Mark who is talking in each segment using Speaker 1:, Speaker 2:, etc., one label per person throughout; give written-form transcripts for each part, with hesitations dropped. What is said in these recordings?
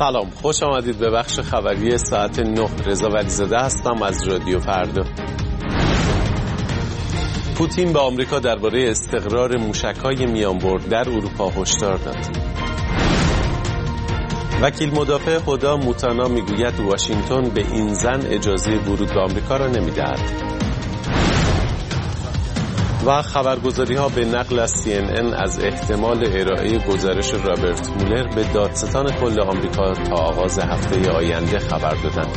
Speaker 1: سلام، خوش آمدید به بخش خبری ساعت 9. رضا ولیزاده هستم از رادیو فردا. پوتین به آمریکا درباره استقرار موشک‌های میانبرد در اروپا هشدار داد. وکیل مدافع هدا موتانا میگوید واشنگتن به این زن اجازه ورود به آمریکا را نمی‌دهد. و خبرگزاری‌ها به نقل از CNN از احتمال ارائه گزارش رابرت مولر به دادستان کل آمریکا تا آغاز هفته آینده خبر دادند.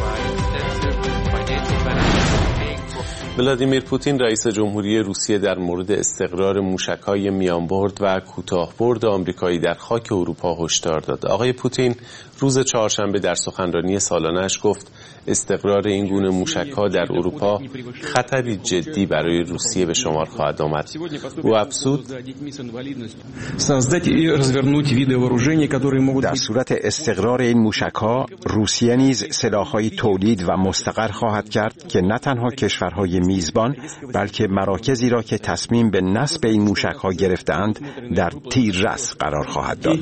Speaker 1: ولادیمیر پوتین رئیس جمهوری روسیه در مورد استقرار موشک‌های میانبرد و کوتاه‌برد آمریکایی در خاک اروپا هشدار داد. آقای پوتین روز چهارشنبه در سخنرانی سالانه‌اش گفت استقرار این گونه موشک‌ها در اروپا خطری جدی برای روسیه به شمار خواهد آمد. او افزود
Speaker 2: در صورت استقرار این موشک‌ها روسیه نیز سلاح‌های تولید و مستقر خواهد کرد که نه تنها کشورهای میزبان بلکه مراکزی را که تصمیم به نصب این موشک‌ها گرفته‌اند در تیررس قرار خواهد داد.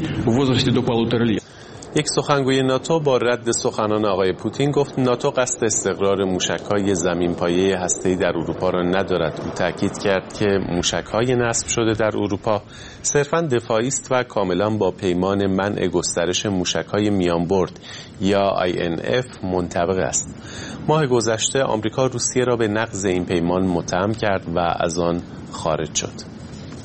Speaker 1: یک سخنگوی ناتو با رد سخنان آقای پوتین گفت ناتو قصد استقرار موشک‌های زمین‌پایه هسته‌ای در اروپا را ندارد. او تاکید کرد که موشک‌های نصب شده در اروپا صرفاً دفاعی است و کاملاً با پیمان منع گسترش موشک‌های میانبرد یا INF منطبق است. ماه گذشته آمریکا روسیه را به نقض این پیمان متهم کرد و از آن خارج شد.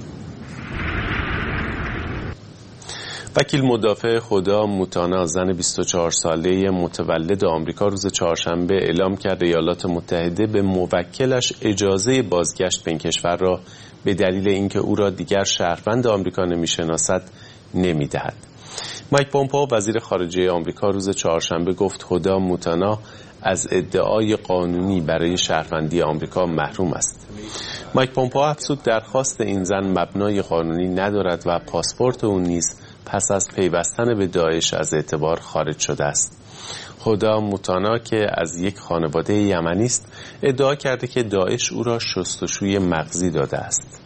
Speaker 1: وکیل مدافع هدا موتانا زن 24 ساله متولد آمریکا روز چهارشنبه اعلام کرد ایالات متحده به موکلش اجازه بازگشت به این کشور را به دلیل اینکه او را دیگر شهروند آمریکا نمی‌شناسد نمی‌دهد. مایک پومپئو وزیر خارجه آمریکا روز چهارشنبه گفت هدا موتانا از ادعای قانونی برای شهروندی آمریکا محروم است. مایک پومپئو افزود درخواست این زن مبنای قانونی ندارد و پاسپورت او نیز پس از پیوستن به داعش از اعتبار خارج شده است. هدا موتانا که از یک خانواده یمنی است ادعا کرده که داعش او را شستشوی مغزی داده است.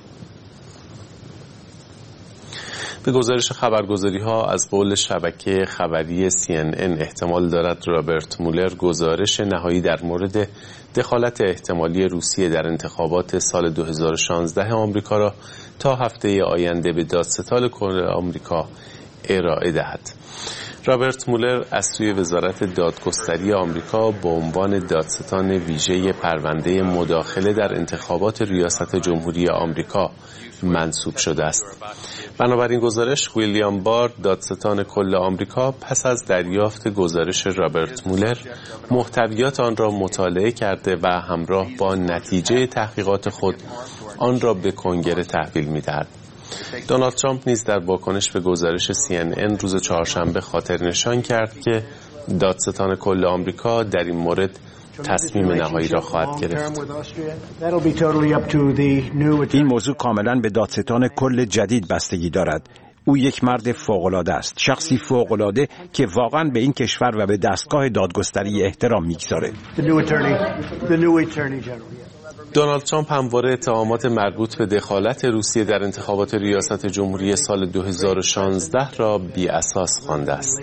Speaker 1: به گزارش خبرگزاری‌ها از قول شبکه خبری CNN احتمال دارد رابرت مولر گزارش نهایی در مورد دخالت احتمالی روسیه در انتخابات سال 2016 آمریکا را تا هفته آینده به دادستان کل آمریکا ارائه دهد. رابرت مولر از سوی وزارت دادگستری آمریکا به عنوان دادستان ویژه پرونده مداخله در انتخابات ریاست جمهوری آمریکا منصوب شده است. بنابراین گزارش ویلیام بار دادستان کل آمریکا پس از دریافت گزارش رابرت مولر محتویات آن را مطالعه کرده و همراه با نتیجه تحقیقات خود آن را به کنگره تحویل می‌دهد. دونالد ترامپ نیز در واکنش به گزارش CNN روز چهارشنبه خاطر نشان کرد که دادستان کل آمریکا در این مورد تصمیم نهایی را خواهد گرفت.
Speaker 2: این موضوع کاملا به دادستان کل جدید بستگی دارد. او یک مرد فوق‌العاده است، شخصی فوق‌العاده که واقعا به این کشور و به دستگاه دادگستری احترام می‌گذارد.
Speaker 1: دونالد ترامپ همواره اتهامات مربوط به دخالت روسیه در انتخابات ریاست جمهوری سال 2016 را بی‌اساس خوانده است.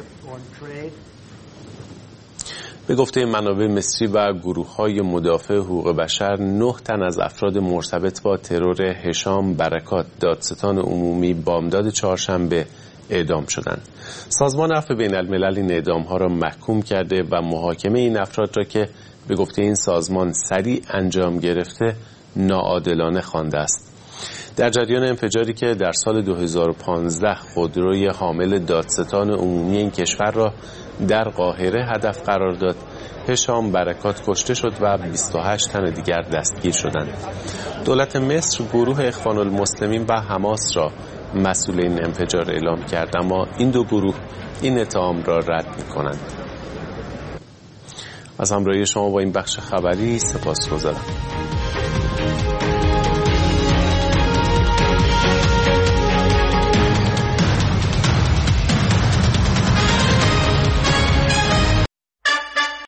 Speaker 1: به گفته منابع مصری و گروه‌های مدافع حقوق بشر 9 تن از افراد مرتبط با ترور هشام برکات دادستان عمومی بامداد چهارشنبه اعدام شدند. سازمان عفو بین الملل این اعدام‌ها را محکوم کرده و محاکمه این افراد را که به گفته این سازمان سریع انجام گرفته ناعادلانه خوانده است. در جریان انفجاری که در سال 2015 خودروی حامل دادستان عمومی این کشور را در قاهره هدف قرار داد، هشام برکات کشته شد و 28 تن دیگر دستگیر شدند. دولت مصر گروه اخوان المسلمین و حماس را مسئول این انفجار اعلام کرد، اما این دو گروه این اتهام را رد می‌کنند. از همراهی شما با این بخش خبری سپاسگزارم.